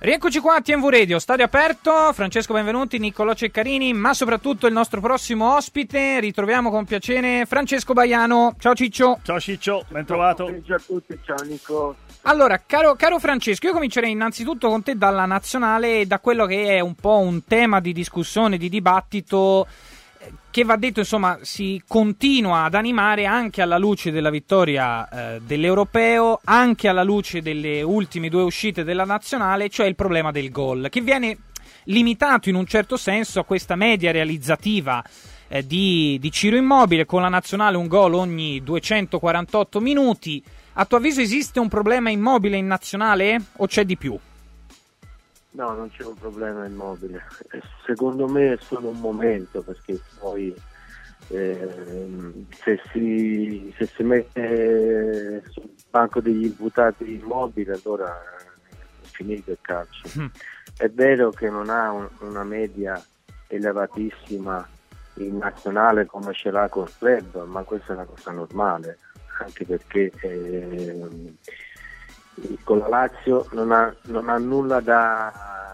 Rieccoci qua a TNV Radio, stadio aperto, Francesco Benvenuti, Niccolò Ceccarini, ma soprattutto il nostro prossimo ospite. Ritroviamo con piacere Francesco Baiano. Ciao Ciccio. Ciao Ciccio, ben trovato. Ciao a tutti, ciao Nico. Allora, caro Francesco, io comincerei innanzitutto con te dalla nazionale e da quello che è un po' un tema di discussione, di dibattito, che va detto, insomma, si continua ad animare anche alla luce della vittoria dell'Europeo, anche alla luce delle ultime due uscite della nazionale, cioè il problema del gol, che viene limitato in un certo senso a questa media realizzativa di Ciro Immobile, con la nazionale un gol ogni 248 minuti. A tuo avviso esiste un problema Immobile in nazionale o c'è di più? No, non c'è un problema Immobile. Secondo me è solo un momento, perché poi se si mette sul banco degli imputati Immobile, allora è finito il calcio. È vero che non ha una media elevatissima in nazionale come ce l'ha col club, ma questa è una cosa normale, anche perché con la Lazio non ha nulla da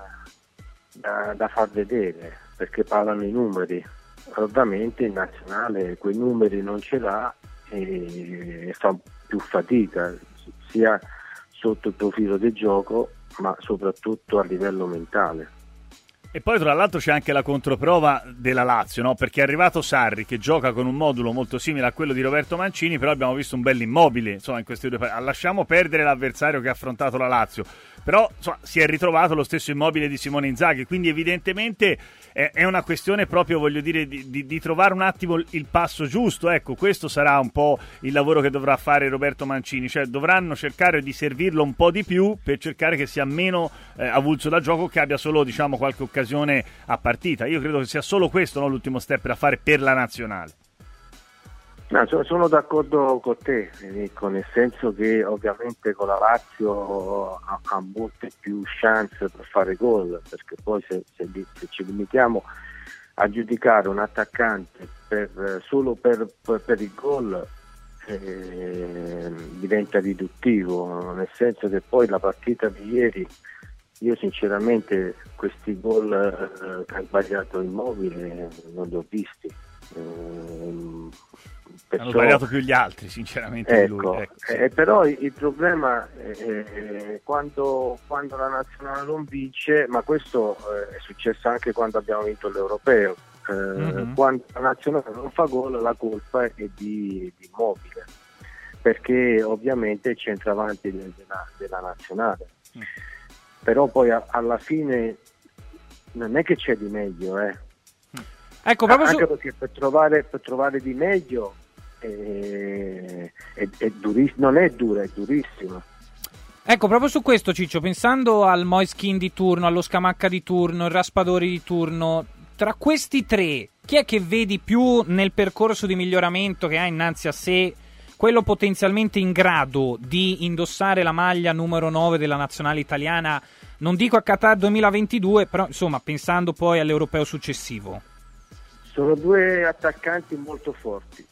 far vedere, perché parlano i numeri. Ovviamente in nazionale quei numeri non ce l'ha e fa più fatica, sia sotto il profilo del gioco, ma soprattutto a livello mentale. E poi tra l'altro c'è anche la controprova della Lazio, no? Perché è arrivato Sarri che gioca con un modulo molto simile a quello di Roberto Mancini, però abbiamo visto un bel Immobile, insomma, in queste due partite. Lasciamo perdere l'avversario che ha affrontato la Lazio, però insomma, si è ritrovato lo stesso Immobile di Simone Inzaghi, quindi evidentemente è una questione proprio, voglio dire, di trovare un attimo il passo giusto. Ecco, questo sarà un po' il lavoro che dovrà fare Roberto Mancini, cioè dovranno cercare di servirlo un po' di più per cercare che sia meno avulso da gioco, che abbia solo, diciamo, qualche occasione a partita. Io credo che sia solo questo, no, l'ultimo step da fare per la nazionale. No, sono d'accordo con te, Nico, nel senso che ovviamente con la Lazio ha molte più chance per fare gol, perché poi se ci limitiamo a giudicare un attaccante solo per il gol, diventa riduttivo, nel senso che poi la partita di ieri, io sinceramente questi gol che ha sbagliato Immobile non li ho visti. Hanno sbagliato più gli altri, sinceramente. Ecco, di lui. Sì. Però il problema è quando la nazionale non vince, ma questo è successo anche quando abbiamo vinto l'Europeo. Quando la nazionale non fa gol, la colpa è di Immobile, perché ovviamente è il centravanti della nazionale. Però poi alla fine non è che c'è di meglio, Ecco, anche perché per trovare di meglio è non è dura, è durissima. Ecco, proprio su questo, Ciccio, pensando al Moiskin di turno, allo Scamacca di turno, il Raspadori di turno, tra questi tre, chi è che vedi più nel percorso di miglioramento che ha innanzi a sé, quello potenzialmente in grado di indossare la maglia numero 9 della nazionale italiana, non dico a Qatar 2022, però insomma pensando poi all'Europeo successivo? Sono due attaccanti molto forti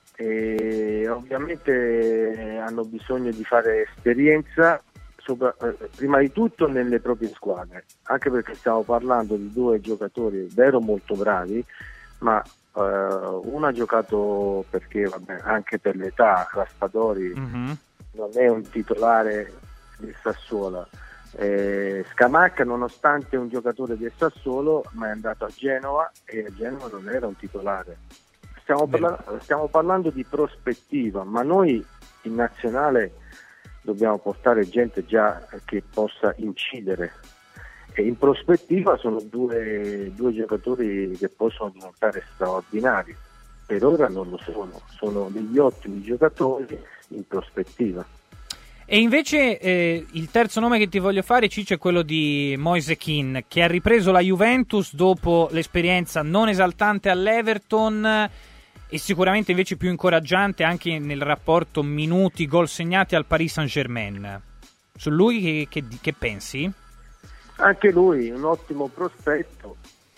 e ovviamente hanno bisogno di fare esperienza, prima di tutto nelle proprie squadre, anche perché stiamo parlando di due giocatori vero molto bravi, ma uno ha giocato, perché vabbè, anche per l'età, Raspadori non è un titolare del Sassuolo. Scamacca, nonostante un giocatore del Sassuolo, ma è andato a Genova e a Genova non era un titolare. Stiamo parlando di prospettiva, ma noi in nazionale dobbiamo portare gente già che possa incidere, e in prospettiva sono due giocatori che possono diventare straordinari. Per ora non lo sono degli ottimi giocatori in prospettiva. E invece il terzo nome che ti voglio fare, Ciccio, è quello di Moise Kean, che ha ripreso la Juventus dopo l'esperienza non esaltante all'Everton e sicuramente invece più incoraggiante anche nel rapporto minuti, gol segnati al Paris Saint-Germain. Su lui che pensi? Anche lui un ottimo prospetto,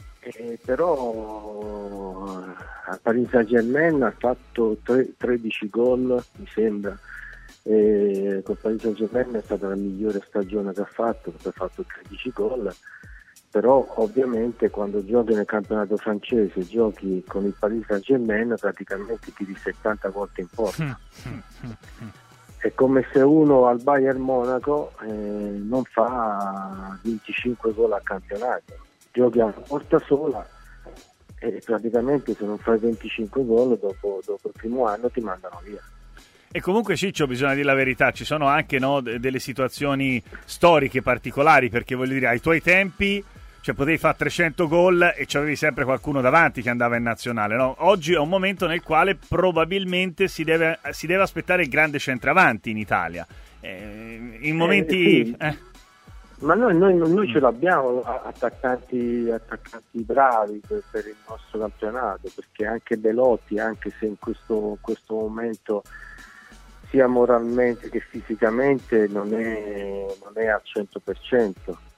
però al Paris Saint-Germain ha fatto 13 gol, mi sembra, col Paris Saint-Germain è stata la migliore stagione che ha fatto, perché ha fatto 13 gol, però ovviamente quando giochi nel campionato francese, giochi con il Paris Saint-Germain, praticamente tiri 70 volte in porta. È come se uno al Bayern Monaco non fa 25 gol al campionato, giochi a una porta sola e praticamente se non fai 25 gol dopo il primo anno ti mandano via. E comunque Ciccio, bisogna dire la verità, ci sono anche delle situazioni storiche particolari, perché voglio dire, ai tuoi tempi potevi fare 300 gol e c'avevi sempre qualcuno davanti che andava in nazionale, no? Oggi è un momento nel quale probabilmente si deve aspettare il grande centravanti in Italia. In momenti... Sì. Ma noi ce l'abbiamo attaccanti bravi per il nostro campionato, perché anche Belotti, anche se in questo momento sia moralmente che fisicamente non è al 100%.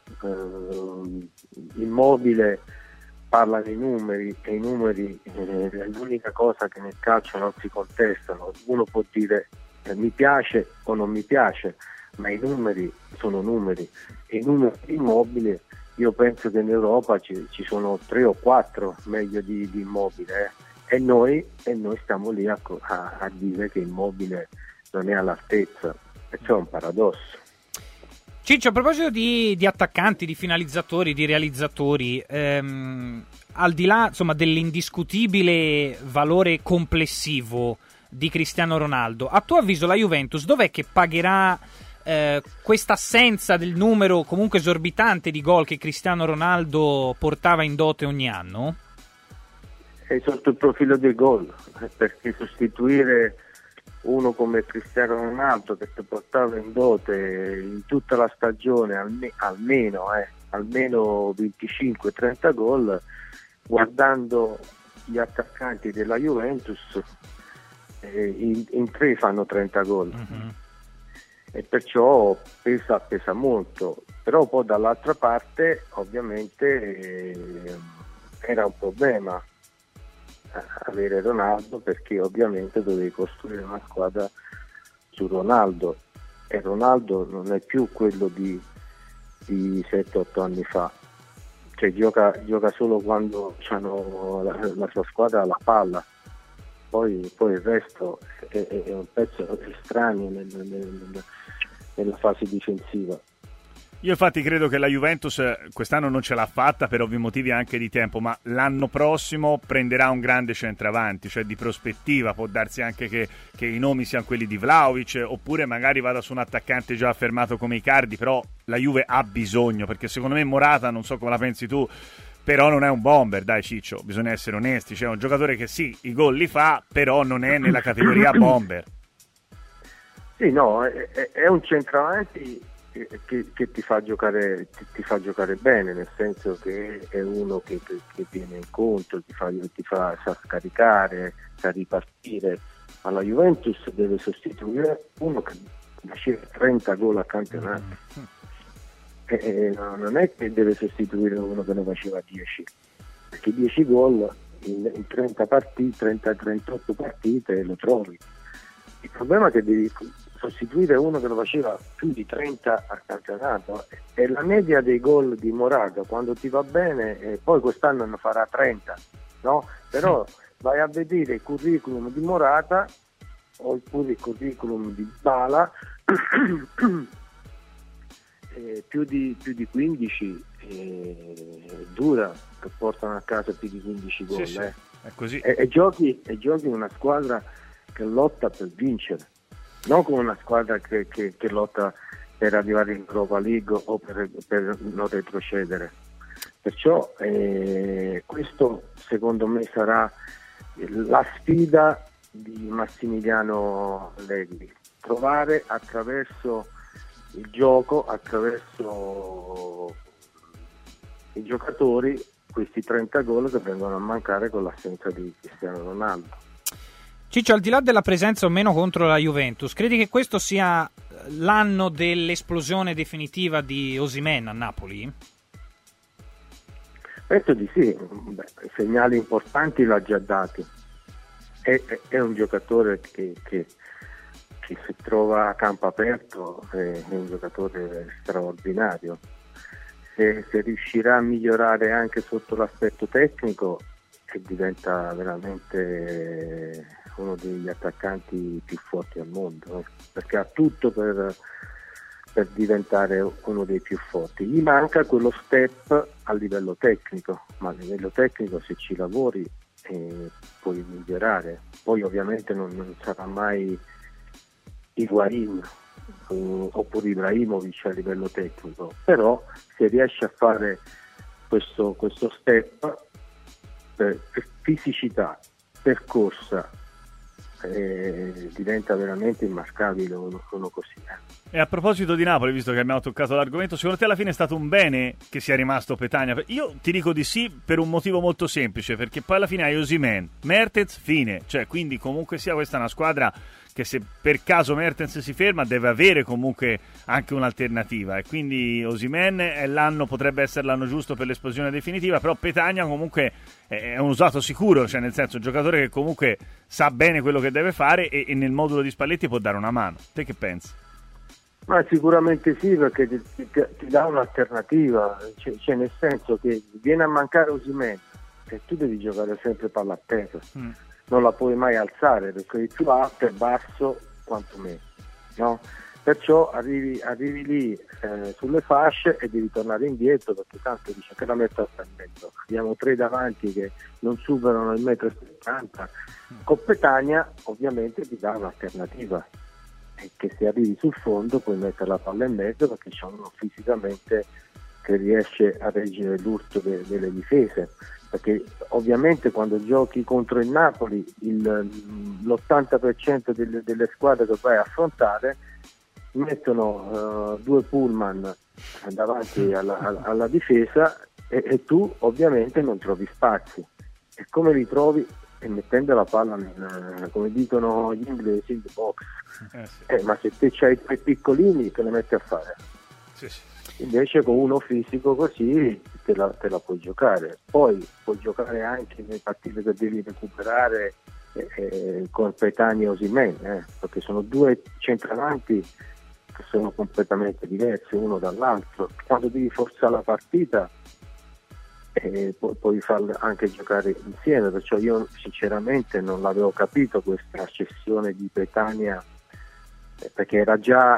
Immobile parla dei numeri e i numeri è l'unica cosa che nel calcio non si contestano. Uno può dire mi piace o non mi piace, ma i numeri sono numeri, e i numeri di Immobile, io penso che in Europa ci sono 3 o 4 meglio di Immobile, e noi stiamo lì a dire che Immobile non è all'altezza, e ciò è un paradosso. Ciccio, a proposito di attaccanti, di finalizzatori, di realizzatori, al di là dell'indiscutibile valore complessivo di Cristiano Ronaldo, a tuo avviso la Juventus dov'è che pagherà questa assenza del numero comunque esorbitante di gol che Cristiano Ronaldo portava in dote ogni anno? È sotto il profilo del gol, perché sostituire uno come Cristiano Ronaldo che ti portava in dote in tutta la stagione almeno 25-30 gol, guardando gli attaccanti della Juventus in 3 fanno 30 gol. Mm-hmm. E perciò pesa molto, però poi dall'altra parte ovviamente era un problema avere Ronaldo, perché ovviamente dovevi costruire una squadra su Ronaldo, e Ronaldo non è più quello di 7-8 anni fa, cioè gioca solo quando hanno la sua squadra alla palla, poi il resto è un pezzo estraneo nella fase difensiva. Io infatti credo che la Juventus quest'anno non ce l'ha fatta per ovvi motivi anche di tempo, ma l'anno prossimo prenderà un grande centravanti, cioè di prospettiva. Può darsi anche che i nomi siano quelli di Vlahovic, oppure magari vada su un attaccante già affermato come Icardi, però la Juve ha bisogno, perché secondo me Morata, non so come la pensi tu, però non è un bomber, dai Ciccio, bisogna essere onesti, cioè è un giocatore che sì, i gol li fa, però non è nella categoria bomber. Sì, no, è un centravanti che ti fa giocare bene, nel senso che è uno che viene incontro, sa scaricare, sa ripartire. Ma la Juventus deve sostituire uno che faceva 30 gol a campionato, non è che deve sostituire uno che ne faceva 10, perché 10 gol in 30 partite, 30-38 partite lo trovi. Il problema è che devi sostituire uno che lo faceva più di 30 al campionato, e la media dei gol di Morata quando ti va bene, poi quest'anno ne farà 30, no? Però vai a vedere il curriculum di Morata o il curriculum di Bala, più di 15 dura che portano a casa più di 15 gol. Sì, è così. E giochi in una squadra che lotta per vincere, non con una squadra che lotta per arrivare in Europa League o per non retrocedere. Perciò questo secondo me sarà la sfida di Massimiliano Allegri, provare attraverso il gioco, attraverso i giocatori, questi 30 gol che vengono a mancare con l'assenza di Cristiano Ronaldo. Ciccio, al di là della presenza o meno contro la Juventus, credi che questo sia l'anno dell'esplosione definitiva di Osimhen a Napoli? Penso di sì. Segnali importanti l'ha già dati. È un giocatore che che se trova campo aperto è un giocatore straordinario. Se riuscirà a migliorare anche sotto l'aspetto tecnico, diventa veramente uno degli attaccanti più forti al mondo, perché ha tutto per diventare uno dei più forti. Gli manca quello step a livello tecnico, ma a livello tecnico se ci lavori puoi migliorare. Poi ovviamente non sarà mai Higuaín oppure Ibrahimovic a livello tecnico, però se riesce a fare questo step per fisicità, per corsa, diventa veramente immarcabile uno così. E a proposito di Napoli, visto che abbiamo toccato l'argomento, secondo te alla fine è stato un bene che sia rimasto Petagna? Io ti dico di sì per un motivo molto semplice, perché poi alla fine hai Osimhen, Mertens, fine, cioè quindi comunque sia questa è una squadra che se per caso Mertens si ferma deve avere comunque anche un'alternativa, e quindi Osimhen potrebbe essere l'anno giusto per l'esplosione definitiva, però Petagna comunque è un usato sicuro, cioè nel senso un giocatore che comunque sa bene quello che deve fare e nel modulo di Spalletti può dare una mano. Te che pensi? Ma sicuramente sì, perché ti dà un'alternativa, cioè nel senso che viene a mancare Osimhen e tu devi giocare sempre palla a terra. Non la puoi mai alzare perché il più alto è basso quanto me, no? Perciò arrivi lì sulle fasce e devi tornare indietro, perché tanto dice che la metto a mezzo. Abbiamo 3 davanti che non superano il 1,70 m. Con Petagna ovviamente ti dà un'alternativa, e che se arrivi sul fondo puoi mettere la palla in mezzo, perché c'è uno fisicamente che riesce a reggere l'urto delle difese. Perché ovviamente quando giochi contro il Napoli l'80% delle squadre che vai a affrontare mettono 2 pullman davanti alla difesa e tu ovviamente non trovi spazi. E come li trovi? E mettendo la palla come dicono gli inglesi, in the box. Sì. Ma se te c'hai 3 piccolini che le metti a fare? Sì. Invece con uno fisico così te la puoi giocare. Poi puoi giocare anche nelle partite che devi recuperare con Petagna e Osimhen, perché sono 2 centravanti che sono completamente diversi uno dall'altro. Quando devi forzare la partita puoi farli anche giocare insieme, perciò io sinceramente non l'avevo capito questa cessione di Petagna, perché era già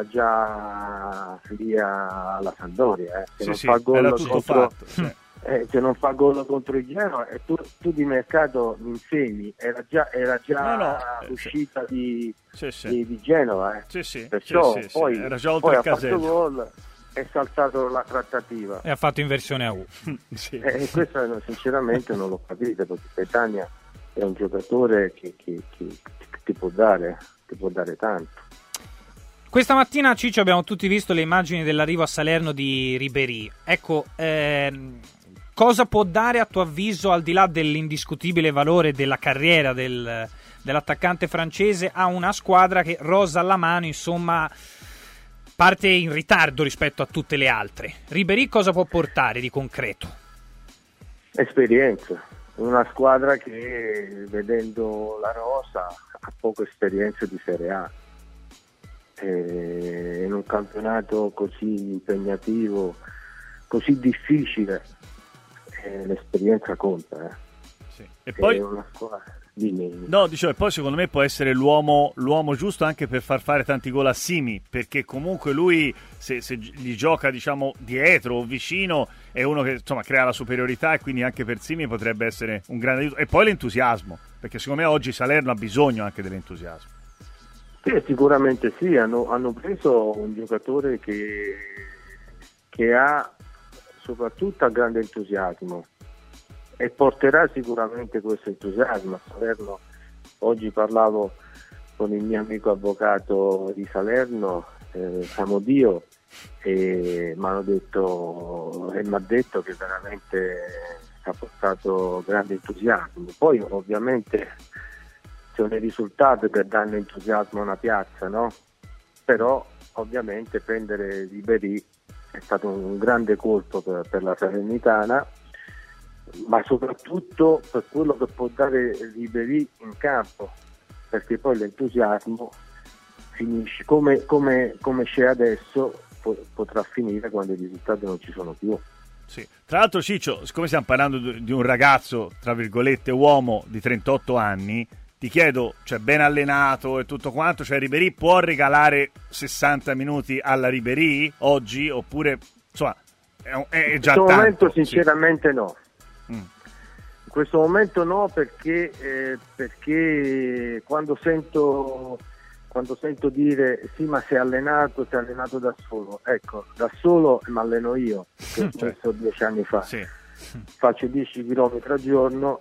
lì alla Sampdoria, se non fa gol contro, se non fa gol contro il Genoa, e tu di mercato mi insegni, era già uscita di Genova, perciò poi era già oltre il casello, è saltato la trattativa e ha fatto inversione a U. E questo sinceramente non l'ho capito, perché Petagna è un giocatore che ti può dare tanto. Questa mattina, Ciccio, abbiamo tutti visto le immagini dell'arrivo a Salerno di Ribéry. Ecco, cosa può dare a tuo avviso, al di là dell'indiscutibile valore della carriera dell'attaccante francese, a una squadra che rosa alla mano, insomma, parte in ritardo rispetto a tutte le altre? Ribéry cosa può portare di concreto? Esperienza. Una squadra che, vedendo la rosa, ha poca esperienza di Serie A. In un campionato così impegnativo, così difficile, l'esperienza conta. Sì. E poi una squadra e poi secondo me può essere l'uomo giusto anche per far fare tanti gol a Simi, perché comunque lui se gli gioca diciamo dietro o vicino è uno che insomma crea la superiorità, e quindi anche per Simi potrebbe essere un grande aiuto. E poi l'entusiasmo, perché secondo me oggi Salerno ha bisogno anche dell'entusiasmo. Sì, sicuramente sì, hanno preso un giocatore che ha soprattutto grande entusiasmo e porterà sicuramente questo entusiasmo a Salerno. Oggi parlavo con il mio amico avvocato di Salerno, Samodio, e mi ha detto che veramente ha portato grande entusiasmo. Poi ovviamente sono i risultati che danno entusiasmo a una piazza, no? Però ovviamente prendere Ribéry è stato un grande colpo per la Salernitana, ma soprattutto per quello che può dare Ribéry in campo, perché poi l'entusiasmo finisce come c'è adesso, potrà finire quando i risultati non ci sono più. Sì. Tra l'altro, Ciccio, siccome stiamo parlando di un ragazzo, tra virgolette, uomo di 38 anni, ti chiedo, cioè ben allenato e tutto quanto, cioè Ribéry può regalare 60 minuti alla Ribéry oggi, oppure insomma è già tanto? In questo momento sinceramente sì. No. In questo momento no, perché quando sento dire sì, ma si è allenato da solo, ecco, da solo mi alleno io, che ho messo 10 anni fa, sì. Faccio 10 km al giorno,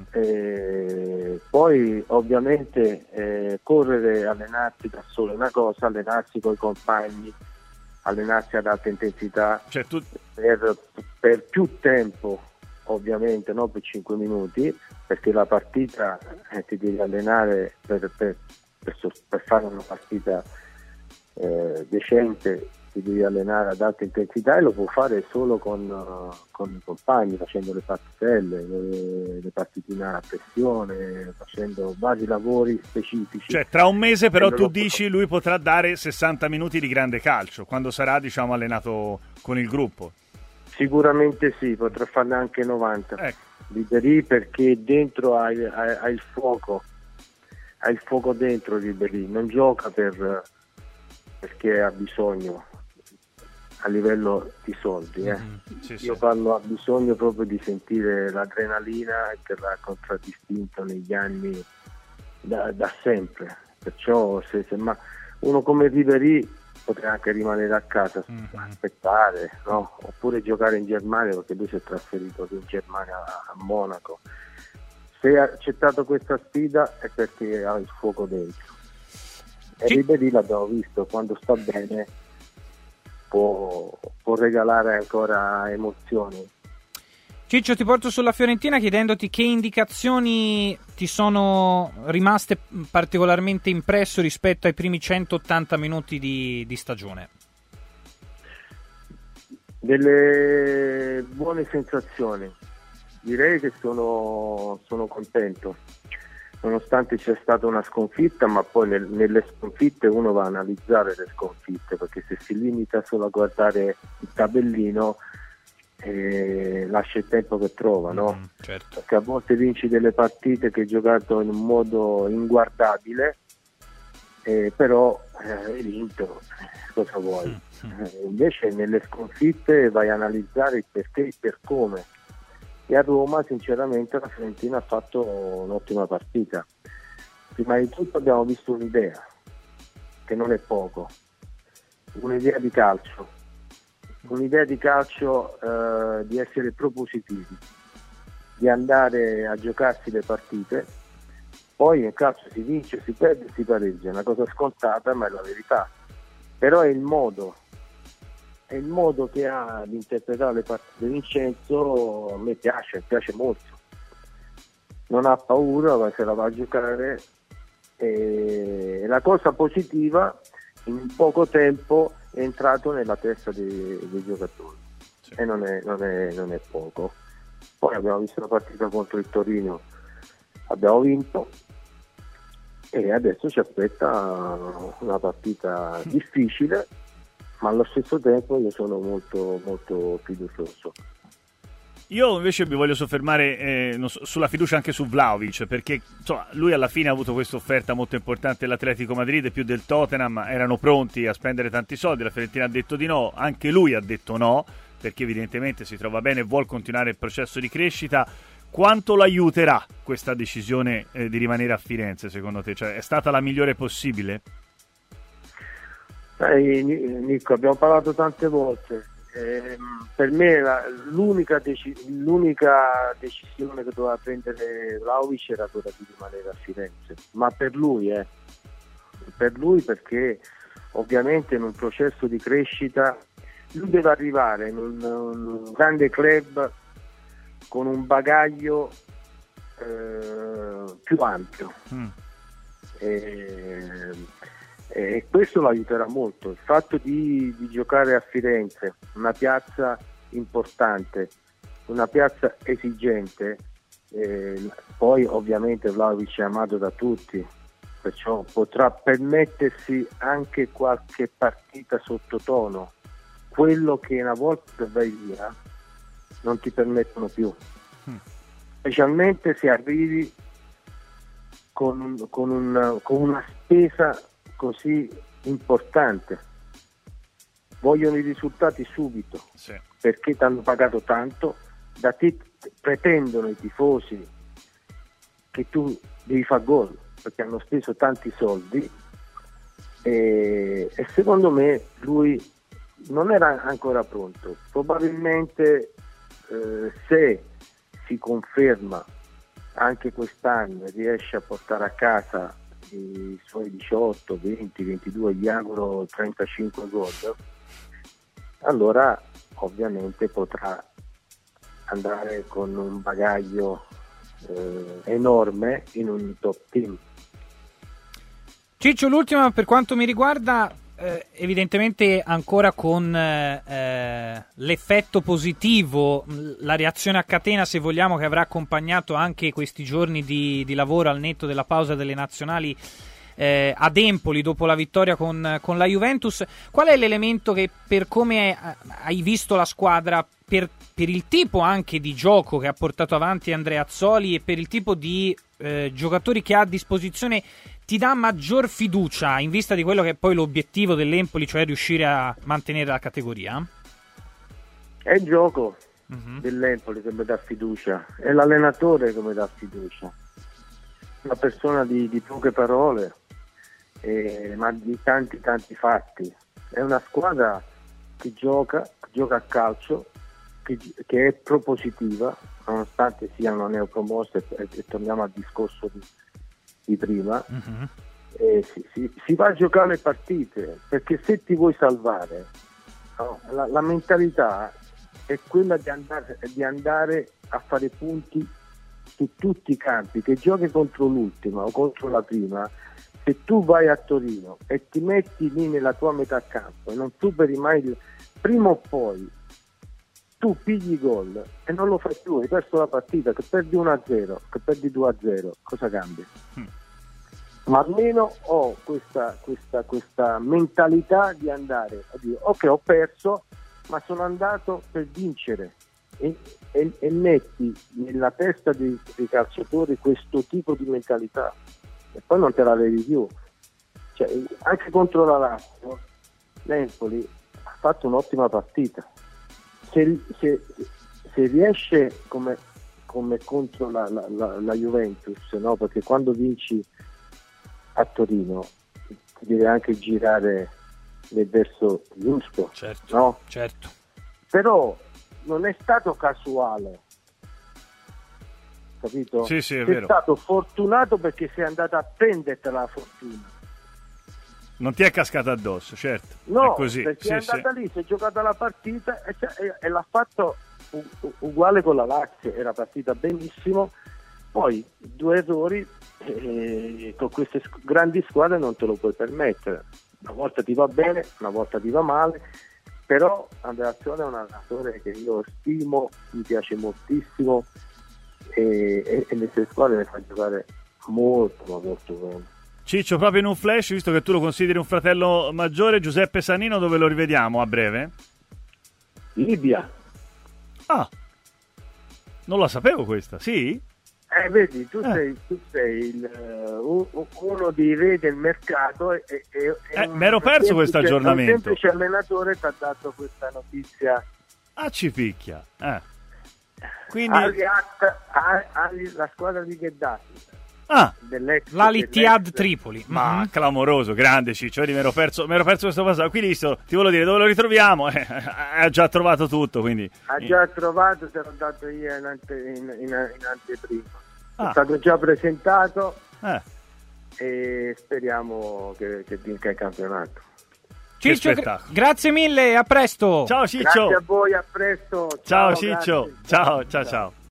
poi ovviamente correre, allenarsi da solo è una cosa, allenarsi con i compagni, allenarsi ad alta intensità, cioè, per più tempo, ovviamente non per 5 minuti, perché la partita ti devi allenare per fare una partita decente, ti devi allenare ad alta intensità, e lo può fare solo con i compagni, facendo le partitelle, le partitine a pressione, facendo vari lavori specifici. Cioè tra un mese però tu dici lui potrà dare 60 minuti di grande calcio, quando sarà, diciamo, allenato con il gruppo? Sicuramente sì, potrà farne anche 90. Ribéry, perché dentro ha il fuoco dentro Ribéry, non gioca perché ha bisogno a livello di soldi. Sì, Io parlo, ha bisogno proprio di sentire l'adrenalina che l'ha contraddistinto negli anni da sempre, perciò ma uno come Ribéry potrà anche rimanere a casa, aspettare, no? Oppure giocare in Germania, perché lui si è trasferito in Germania a Monaco. Se ha accettato questa sfida è perché ha il fuoco dentro, e Ribéry l'abbiamo visto, quando sta bene può regalare ancora emozioni. Ciccio, ti porto sulla Fiorentina chiedendoti che indicazioni ti sono rimaste particolarmente impresso rispetto ai primi 180 minuti di stagione. Delle buone sensazioni, direi che sono contento, nonostante c'è stata una sconfitta, ma poi nelle sconfitte uno va a analizzare le sconfitte, perché se si limita solo a guardare il tabellino lascia il tempo che trova, no? Certo. Perché a volte vinci delle partite che hai giocato in un modo inguardabile, però hai vinto, cosa vuoi? Invece nelle sconfitte vai a analizzare il perché e il per come, e a Roma sinceramente la Fiorentina ha fatto un'ottima partita. Prima di tutto abbiamo visto un'idea, che non è poco, un'idea di calcio, di essere propositivi, di andare a giocarsi le partite. Poi nel calcio si vince, si perde, si pareggia, è una cosa scontata, ma è la verità. Però è il modo che ha di interpretare le partite Vincenzo, a me piace molto. Non ha paura, ma se la va a giocare. E la cosa positiva, in poco tempo è entrato nella testa dei giocatori, sì. E non è poco. Poi abbiamo visto la partita contro il Torino, abbiamo vinto, e adesso ci aspetta una partita difficile, ma allo stesso tempo io sono molto molto fiducioso. Io invece mi voglio soffermare sulla fiducia anche su Vlahovic, perché insomma, lui alla fine ha avuto questa offerta molto importante dell'Atletico Madrid, più del Tottenham, erano pronti a spendere tanti soldi, la Fiorentina ha detto di no, anche lui ha detto no, perché evidentemente si trova bene e vuole continuare il processo di crescita. Quanto lo aiuterà questa decisione di rimanere a Firenze, secondo te? Cioè, è stata la migliore possibile? Nico, abbiamo parlato tante volte. Per me l'unica decisione che doveva prendere Vlahovic era quella di rimanere a Firenze, ma per lui perché ovviamente in un processo di crescita lui deve arrivare in un grande club con un bagaglio più ampio, e questo lo aiuterà molto. Il fatto di giocare a Firenze, una piazza importante, una piazza esigente, poi ovviamente Vlahovic è amato da tutti, perciò potrà permettersi anche qualche partita sottotono. Quello che una volta vai via non ti permettono più, specialmente se arrivi con una spesa così importante. Vogliono i risultati subito, sì, perché ti hanno pagato tanto, da te pretendono i tifosi che tu devi fare gol, perché hanno speso tanti soldi, e secondo me lui non era ancora pronto. Probabilmente se si conferma anche quest'anno e riesce a portare a casa i suoi 18, 20, 22, gli auguro 35 gol, allora ovviamente potrà andare con un bagaglio enorme in un top team. Ciccio, l'ultima per quanto mi riguarda, evidentemente ancora con l'effetto positivo, la reazione a catena, se vogliamo, che avrà accompagnato anche questi giorni di lavoro al netto della pausa delle nazionali ad Empoli dopo la vittoria con la Juventus. Qual è l'elemento che, per come hai visto la squadra, per il tipo anche di gioco che ha portato avanti Andrea Azzoli e per il tipo di giocatori che ha a disposizione, ti dà maggior fiducia in vista di quello che è poi l'obiettivo dell'Empoli, cioè riuscire a mantenere la categoria? È il gioco dell'Empoli che mi dà fiducia, è l'allenatore che mi dà fiducia, una persona di poche parole, ma di tanti fatti. È una squadra che gioca a calcio, che è propositiva, nonostante siano neopromosse, e torniamo al discorso di prima. Si va a giocare le partite, perché se ti vuoi salvare, no, la mentalità è quella di andare a fare punti su tutti i campi, che giochi contro l'ultima o contro la prima. Se tu vai a Torino e ti metti lì nella tua metà campo e non superi mai, prima o poi tu pigli gol e non lo fai più, hai perso la partita. Che perdi 1-0, che perdi 2-0, cosa cambia? Ma almeno ho questa mentalità di andare a dire: ok, ho perso, ma sono andato per vincere, e metti nella testa dei calciatori questo tipo di mentalità e poi non te la levi più. Cioè, anche contro la Lazio l'Empoli ha fatto un'ottima partita. Se riesce come contro la Juventus, no? Perché quando vinci a Torino ti deve anche girare nel verso giusto, certo, no? Certo. Però non è stato casuale, capito? Sì, è sei vero. stato fortunato perché sei andato a prendertela la fortuna. Non ti è cascata addosso, certo. No, è così. perché Sì, è andata lì, si è giocata la partita e l'ha fatto uguale con la Lazio, era partita benissimo. Poi 2 errori con queste grandi squadre non te lo puoi permettere. Una volta ti va bene, una volta ti va male, però Andrea Azzoli è un allenatore che io stimo, mi piace moltissimo, e le sue squadre le fa giocare molto bene. Ciccio, proprio in un flash, visto che tu lo consideri un fratello maggiore, Giuseppe Sannino, dove lo rivediamo a breve? Libia. Ah, non la sapevo questa, sì? Vedi, tu sei uno dei re del mercato, e mi ero perso questo aggiornamento. Un semplice allenatore ti ha dato questa notizia. Ah, ci picchia. Quindi La squadra di Gheddafi. L'Al-Ittihad Tripoli. Ma clamoroso, grande Ciccio, mi ero perso questo passaggio. Quindi ti volevo dire, dove lo ritroviamo? Ha già trovato tutto, quindi ha già trovato, te l'ho dato io in anteprima. È stato già presentato, e speriamo che vinca il campionato. Ciccio, grazie mille, a presto. Ciao Ciccio. Grazie a voi, a presto. Ciao Ciccio. Ciao.